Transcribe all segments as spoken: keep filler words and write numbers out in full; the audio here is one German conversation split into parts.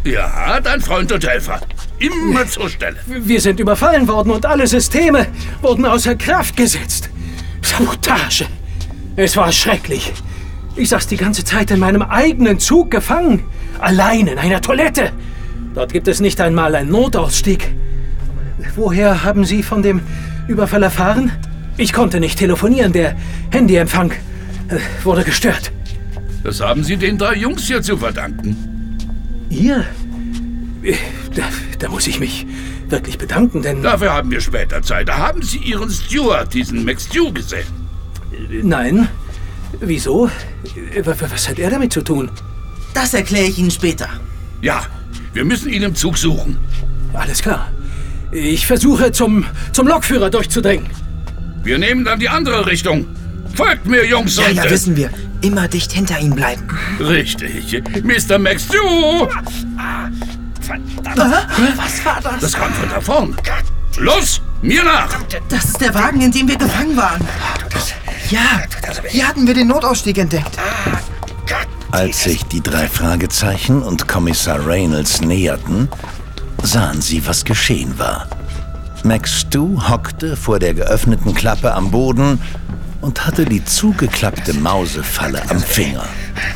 Ja, dein Freund und Helfer. Immer zur Stelle. Wir sind überfallen worden und alle Systeme wurden außer Kraft gesetzt. Sabotage. Es war schrecklich. Ich saß die ganze Zeit in meinem eigenen Zug gefangen. Allein in einer Toilette. Dort gibt es nicht einmal einen Notausstieg. Woher haben Sie von dem Überfall erfahren? Ich konnte nicht telefonieren. Der Handyempfang äh, wurde gestört. Das haben Sie den drei Jungs hier zu verdanken. Ihr? Da, da muss ich mich wirklich bedanken, denn... Dafür haben wir später Zeit. Da haben Sie Ihren Steward, diesen McStew, gesehen. Nein. Wieso? Was hat er damit zu tun? Das erkläre ich Ihnen später. Ja, wir müssen ihn im Zug suchen. Alles klar. Ich versuche, zum, zum Lokführer durchzudringen. Wir nehmen dann die andere Richtung. Folgt mir, Jungs. Ja, und ja, wissen wir. Immer dicht hinter Ihnen bleiben. Richtig. Mister McStew! Verdammt. Was war das? Das kam von da vorn. Los, mir nach! Das ist der Wagen, in dem wir gefangen waren. Ja, hier hatten wir den Notausstieg entdeckt. Als sich die drei Fragezeichen und Kommissar Reynolds näherten, sahen sie, was geschehen war. McStew hockte vor der geöffneten Klappe am Boden und hatte die zugeklappte Mausefalle am Finger.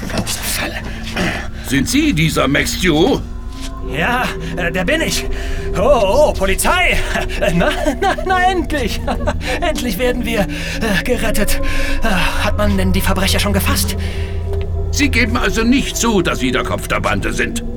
Sind Sie dieser McStew? Ja, äh, der bin ich. Oh, oh, Polizei! Na, na, na, endlich! Endlich werden wir äh, gerettet. Äh, hat man denn die Verbrecher schon gefasst? Sie geben also nicht zu, dass Sie der Kopf der Bande sind.